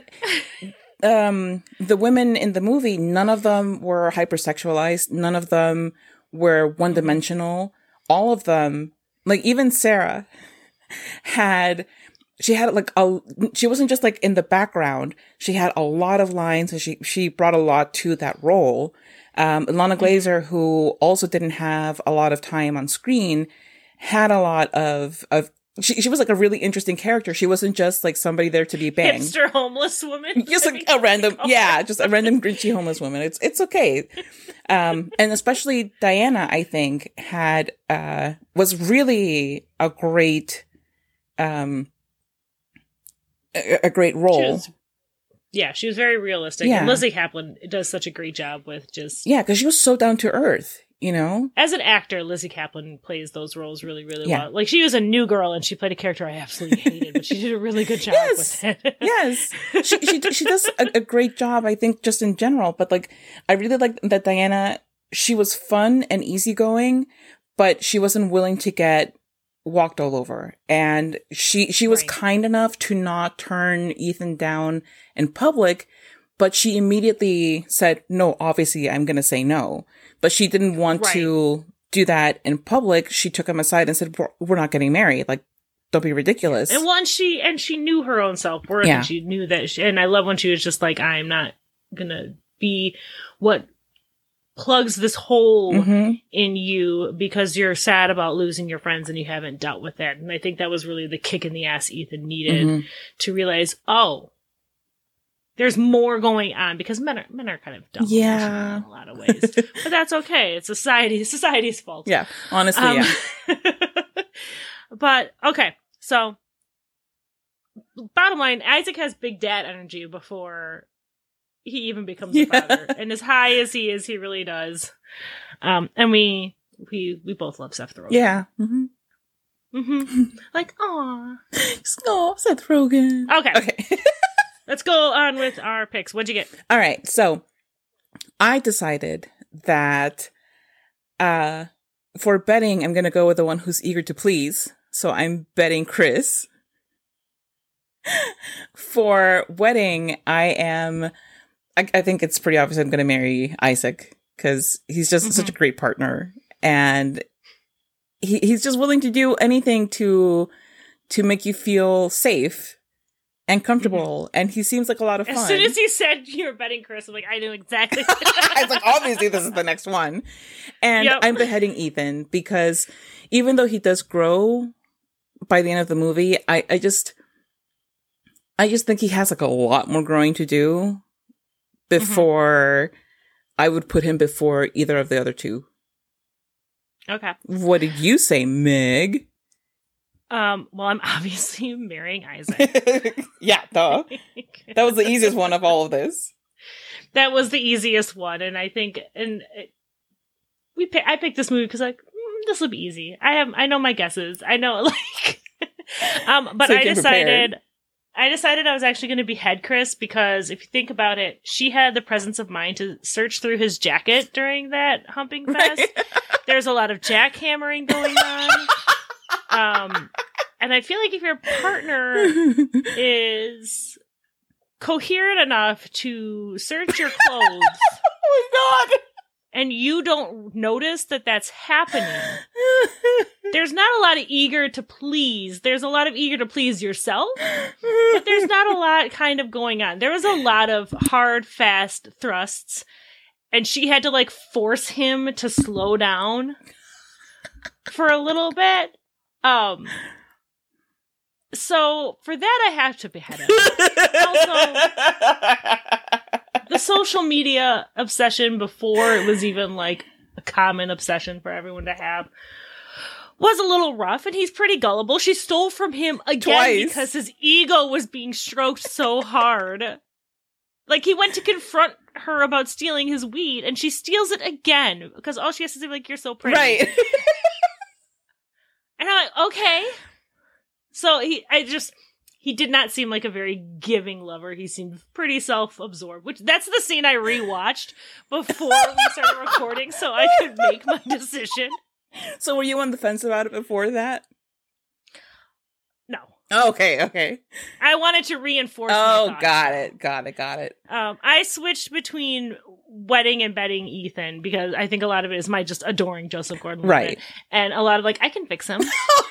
um, the women in the movie, none of them were hypersexualized. None of them were one-dimensional. All of them, like even Sarah, had, she had like a, she wasn't just like in the background. She had a lot of lines and she, she brought a lot to that role. Um, Ilana Glazer, who also didn't have a lot of time on screen, had a lot of, of, She she was like a really interesting character. She wasn't just like somebody there to be banged. Hipster homeless woman. Just like a random, yeah, just a random grinchy homeless woman. It's it's okay. Um, and especially Diana, I think, had uh was really a great, um, a, a great role. She was, yeah, she was very realistic. Yeah. And Lizzie Kaplan does such a great job with just yeah, because she was so down to earth. You know, as an actor, Lizzie Kaplan plays those roles really, really yeah. well. Like she was a new girl and she played a character I absolutely hated, but she did a really good job yes. with it. Yes, she she she does a, a great job, I think, just in general. But like, I really like that Diana. She was fun and easygoing, but she wasn't willing to get walked all over. And she she was right. kind enough to not turn Ethan down in public, but she immediately said, "No, obviously, I'm going to say no." But she didn't want right. to do that in public. She took him aside and said, we're, we're not getting married. Like, don't be ridiculous. And once she, and she knew her own self-worth. Yeah. And she knew that, she, and I love when she was just like, I'm not going to be what plugs this hole mm-hmm. in you because you're sad about losing your friends and you haven't dealt with that. And I think that was really the kick in the ass Ethan needed mm-hmm. to realize, oh, there's more going on because men are men are kind of dumb yeah. in a lot of ways, but that's okay. It's society, society's fault. Yeah, honestly, um, yeah. But okay, so bottom line, Isaac has big dad energy before he even becomes yeah. a father, and as high as he is, he really does. Um, and we we we both love Seth Rogen. Yeah. Mm-hmm. Mm-hmm. Like, aw, oh, Seth Rogen. Okay. Okay. Let's go on with our picks. What'd you get? All right. So I decided that uh, for betting, I'm going to go with the one who's eager to please. So I'm betting Chris. For wedding, I am, I, I think it's pretty obvious I'm going to marry Isaac because he's just mm-hmm. such a great partner. And he, he's just willing to do anything to, to make you feel safe and comfortable, mm-hmm. and he seems like a lot of fun. As soon as he said you were betting Chris, I'm like, I knew exactly. I was like, obviously this is the next one. And yep. I'm beheading Ethan because even though he does grow by the end of the movie, I, I just, I just think he has like a lot more growing to do before mm-hmm. I would put him before either of the other two. Okay. What did you say, Meg? Um, well, I'm obviously marrying Isaac. Yeah, duh. That was the easiest one of all of this. That was the easiest one, and I think, and it, we, pick, I picked this movie because like mm, this will be easy. I have, I know my guesses. I know, like, um, but so I decided, prepare. I decided I was actually going to behead Chris because if you think about it, she had the presence of mind to search through his jacket during that humping fest. Right. There's a lot of jackhammering going on. Um, and I feel like if your partner is coherent enough to search your clothes, oh my god, and you don't notice that that's happening, there's not a lot of eager to please. There's a lot of eager to please yourself, but there's not a lot kind of going on. There was a lot of hard, fast thrusts, and she had to like force him to slow down for a little bit. Um, so for that, I have to behead him. Also, the social media obsession before it was even like a common obsession for everyone to have was a little rough, and he's pretty gullible. She stole from him again Twice. Because his ego was being stroked so hard. Like, he went to confront her about stealing his weed, and she steals it again because all she has to say, like, you're so pretty. Right. And I'm like, okay. So he, I just, he did not seem like a very giving lover. He seemed pretty self-absorbed, which that's the scene I rewatched before we started recording so I could make my decision. So were you on the fence about it before that? No. Oh, okay, okay. I wanted to reinforce Oh, my thoughts. got it, got it, got it. Um, I switched between wedding and betting Ethan because I think a lot of it is my just adoring Joseph Gordon-Levitt. Right. And a lot of like, I can fix him.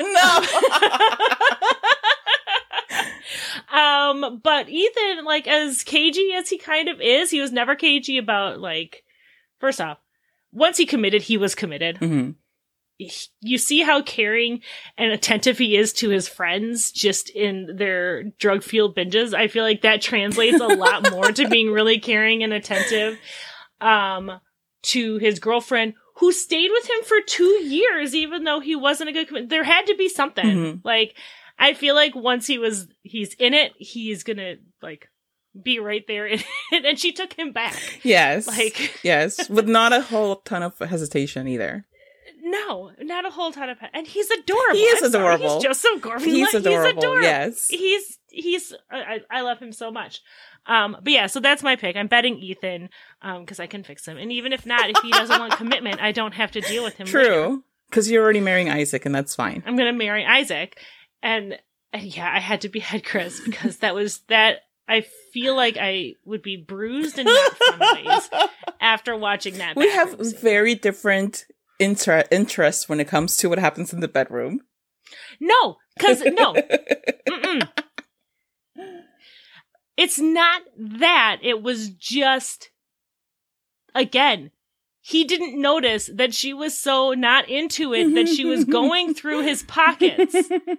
Oh, no! um, but Ethan, like, as cagey as he kind of is, he was never cagey about, like, first off, once he committed, he was committed. Mm-hmm. You see how caring and attentive he is to his friends just in their drug-fueled binges. I feel like that translates a lot more to being really caring and attentive um, to his girlfriend, who stayed with him for two years, even though he wasn't a good commitment. There had to be something. Mm-hmm. Like, I feel like once he was, he's in it, he's gonna, like, be right there in it. And she took him back. Yes. Like, yes. With not a whole ton of hesitation either. No, not a whole ton of, and he's adorable. He is I'm adorable. Sorry, he's Joseph Gordon. He's adorable. He's adorable. Yes, he's he's. I, I love him so much. Um, but yeah, so that's my pick. I'm betting Ethan, um, because I can fix him, and even if not, if he doesn't want commitment, I don't have to deal with him. True, because you're already marrying Isaac, and that's fine. I'm gonna marry Isaac, and, and yeah, I had to behead Chris because that was that. I feel like I would be bruised in not fun ways after watching that. We have scene. very different Inter- interest when it comes to what happens in the bedroom. No, because no, Mm-mm. It's not that. It was just, again, he didn't notice that she was so not into it that she was going through his pockets.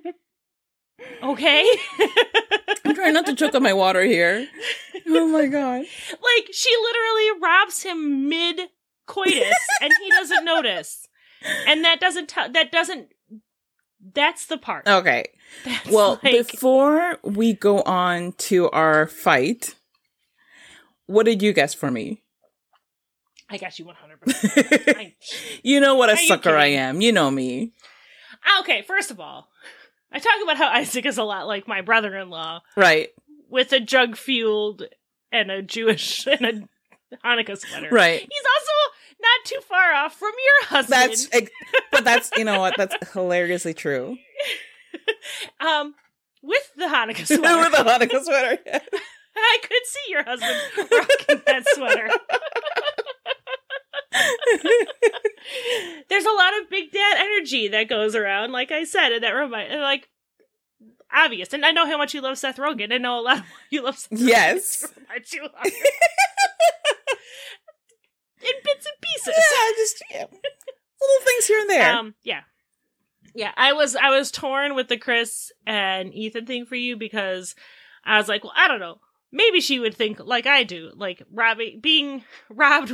Okay? I'm trying not to choke on my water here. Oh my god. Like, she literally robs him mid coitus and he doesn't notice, and that doesn't tell that doesn't that's the part. Okay, that's well, like, before we go on to our fight, what did you guess for me? I got you one hundred percent. You know what a sucker I am. You know me. Okay, first of all, I talk about how Isaac is a lot like my brother-in-law, right, with a drug fueled and a Jewish and a Hanukkah sweater. Right. He's also not too far off from your husband. That's, but that's, you know what? That's hilariously true. Um, with the Hanukkah sweater. With the Hanukkah sweater. Yeah. I could see your husband rocking that sweater. There's a lot of big dad energy that goes around, like I said, and that remind, like, obvious. And I know how much you love Seth Rogen. I know a lot of you love Seth Rogen. Yes. In bits and pieces. Yeah, just yeah. Little things here and there. Um, yeah. Yeah, I was I was torn with the Chris and Ethan thing for you because I was like, well, I don't know. Maybe she would think like I do, like robbing, being robbed.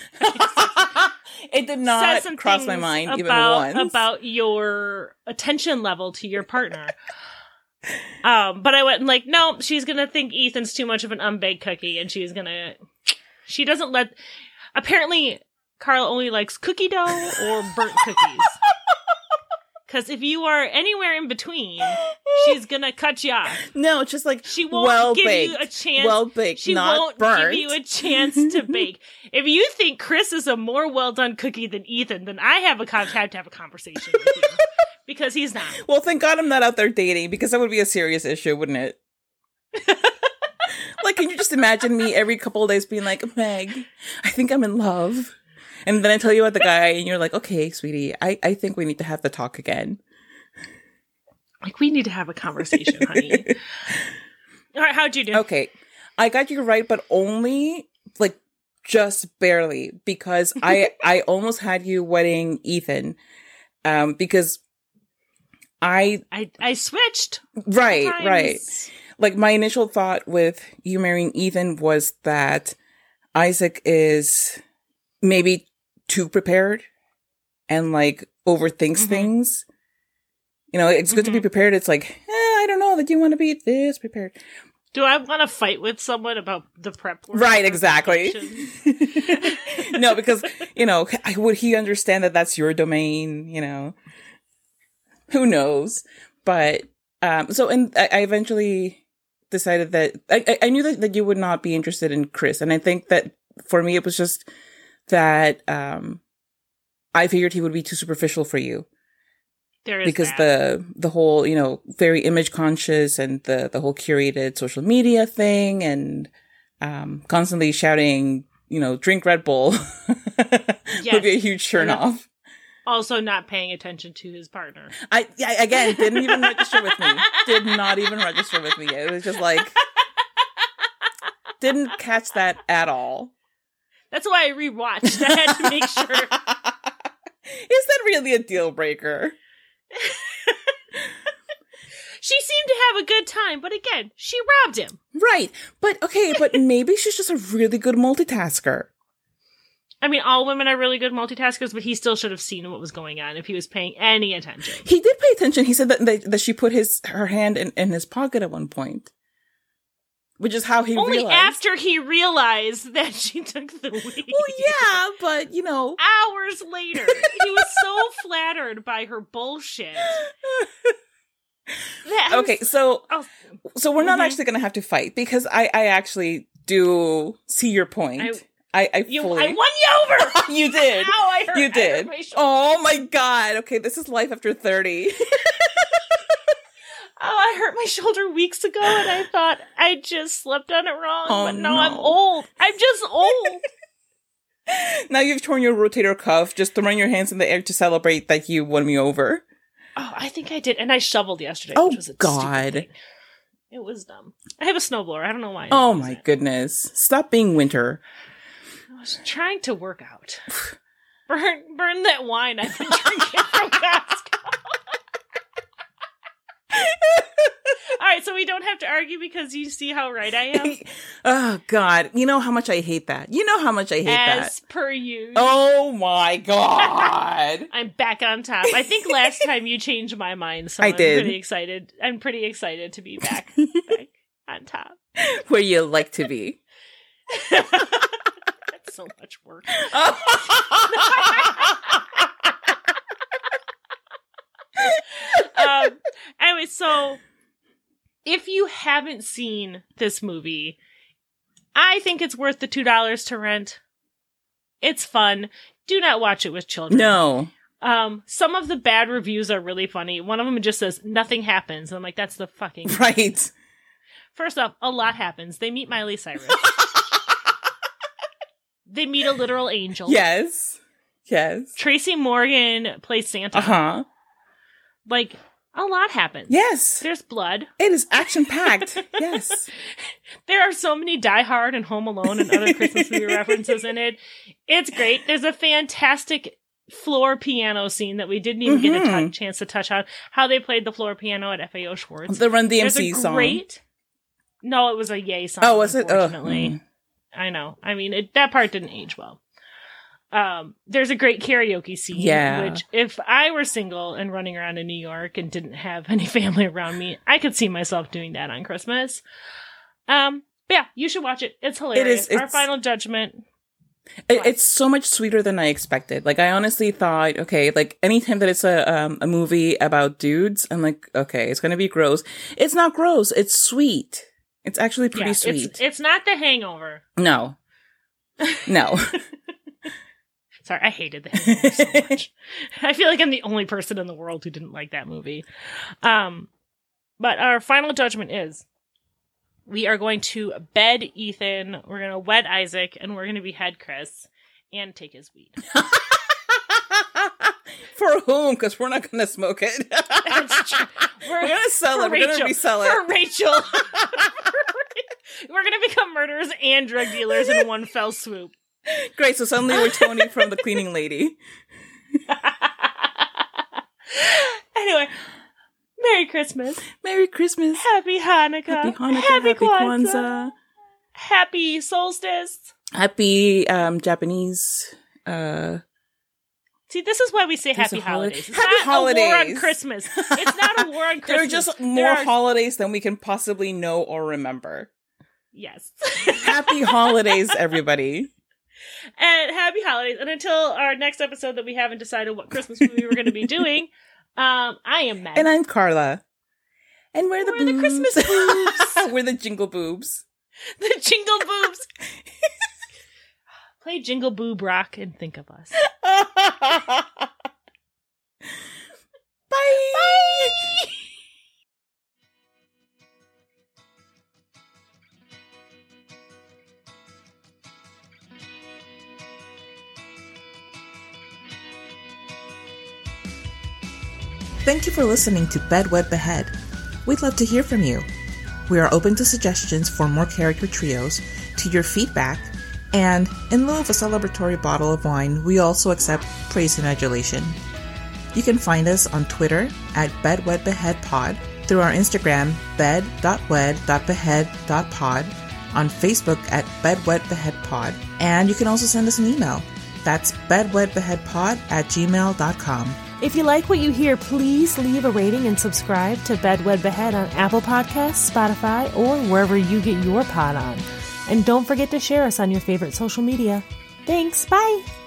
It did not cross my mind about, even once. About your attention level to your partner. um, but I went like, no, she's gonna think Ethan's too much of an unbaked cookie, and she's gonna. She doesn't let. Apparently, Carl only likes cookie dough or burnt cookies. Because if you are anywhere in between, she's gonna cut you off. No, it's just like she won't well give baked, you a chance. Well baked, she not won't burnt. give you a chance to bake. If you think Chris is a more well done cookie than Ethan, then I have a con- have to have a conversation with you because he's not. Well, thank God I'm not out there dating, because that would be a serious issue, wouldn't it? Like, can you just imagine me every couple of days being like, Meg, I think I'm in love. And then I tell you about the guy, and you're like, okay, sweetie, I, I think we need to have the talk again. Like, we need to have a conversation, honey. All right, how'd you do? Okay, I got you right, but only, like, just barely, because I I almost had you wedding Ethan, um, because I... I, I switched. Right, times. right. Like, my initial thought with you marrying Ethan was that Isaac is maybe too prepared and, like, overthinks mm-hmm. things. You know, it's good mm-hmm. to be prepared. It's like, eh, I don't know that you want to be this prepared. Do I want to fight with someone about the prep work? Right, exactly. No, because, you know, would he understand that that's your domain? You know, who knows? But, um, so, and I, I eventually decided that I, I knew that, that you would not be interested in Chris. And I think that for me, it was just that, um, I figured he would be too superficial for you. There is because that. the the whole, you know, very image conscious and the, the whole curated social media thing and um, constantly shouting, you know, drink Red Bull yes. would be a huge turn off. Also not paying attention to his partner. I, yeah, again, didn't even register with me. Did not even register with me. It was just like, didn't catch that at all. That's why I rewatched. I had to make sure. Is that really a deal breaker? She seemed to have a good time, but again, she robbed him. Right. But, okay, but maybe she's just a really good multitasker. I mean, all women are really good multitaskers, but he still should have seen what was going on if he was paying any attention. He did pay attention. He said that that, that she put his her hand in, in his pocket at one point. Which is how he Only realized. after he realized that she took the weed. Well, yeah, but, you know. Hours later. He was so flattered by her bullshit. Okay, so oh. so we're not mm-hmm. actually going to have to fight because I, I actually do see your point. I, I, I you, fully. I won you over! You did. Ow, I hurt, you did. I hurt my shoulder. Oh my god. Okay, this is life after thirty. Oh, I hurt my shoulder weeks ago, and I thought I just slept on it wrong. Oh, but no, no, I'm old. I'm just old. Now you've torn your rotator cuff, just throwing your hands in the air to celebrate that you won me over. Oh, I think I did. And I shoveled yesterday, oh, which was a God. stupid thing. It was dumb. I have a snowblower. I don't know why. I oh, my it. goodness. Stop being winter. I was trying to work out. burn, burn that wine I've been drinking from Costco. All right, so we don't have to argue because you see how right I am. Oh, God. You know how much I hate that. You know how much I hate As that. As per usual. Oh, my God. I'm back on top. I think last time you changed my mind, so I I'm did. pretty excited. I'm pretty excited to be back, back on top. Where you like to be. That's so much work. um, anyway, so if you haven't seen this movie, I think it's worth the two dollars to rent. It's fun. Do not watch it with children. No. Um, some of the bad reviews are really funny. One of them just says, nothing happens. I'm like, that's the fucking... Right. First off, a lot happens. They meet Miley Cyrus. They meet a literal angel. Yes. Yes. Tracy Morgan plays Santa. Uh-huh. Like, a lot happens. Yes. There's blood. It is action-packed. Yes. There are so many Die Hard and Home Alone and other Christmas movie references in it. It's great. There's a fantastic floor piano scene that we didn't even mm-hmm. get a t- chance to touch on. How they played the floor piano at F A O Schwartz. The Run D M C song. Great. No, it was a Yay song. Oh, was it? Unfortunately. Oh. I know. I mean, it, that part didn't age well. Um, there's a great karaoke scene, yeah. which if I were single and running around in New York and didn't have any family around me, I could see myself doing that on Christmas. Um, but yeah, you should watch it. It's hilarious. It is, it's, Our Final Judgment. It, it's so much sweeter than I expected. Like, I honestly thought, okay, like, anytime that it's a um, a movie about dudes, I'm like, okay, it's gonna be gross. It's not gross. It's sweet. It's actually pretty yeah, sweet. It's, it's not The Hangover. No. No. Sorry, I hated The Hangover so much. I feel like I'm the only person in the world who didn't like that movie. Um, but our final judgment is we are going to bed Ethan, we're going to wed Isaac, and we're going to behead Chris and take his weed. For whom? Because we're not going to smoke it. We're, we're going to sell it. We're going to resell it. For Rachel. We're going to become murderers and drug dealers in one fell swoop. Great, so suddenly we're Tony from The Cleaning Lady. Anyway, Merry Christmas. Merry Christmas. Happy Hanukkah. Happy Hanukkah. Happy, Happy Kwanzaa. Kwanzaa. Happy Solstice. Happy um, Japanese uh, See, this is why we say There's happy holiday- holidays. It's happy not holidays. a war on Christmas. It's not a war on Christmas. There are just more there are... holidays than we can possibly know or remember. Yes. Happy holidays, everybody. And happy holidays. And until our next episode that we haven't decided what Christmas movie we're going to be doing, um, I am Meg. And I'm Carla. And we're the we're boobs. the Christmas boobs. We're the jingle boobs. The jingle boobs. Play Jingle Boob Rock and think of us. Bye. Bye. Thank you for listening to Bedwed Behead. We'd love to hear from you. We are open to suggestions for more character trios, to your feedback, and in lieu of a celebratory bottle of wine, we also accept praise and adulation. You can find us on Twitter at bedwedbeheadpod, through our Instagram bed dot wed dot behead dot pod, on Facebook at bedwedbeheadpod, and you can also send us an email. That's bedwedbeheadpod at gmail dot com. If you like what you hear, please leave a rating and subscribe to Bedwed Behead on Apple Podcasts, Spotify, or wherever you get your pod on. And don't forget to share us on your favorite social media. Thanks, bye!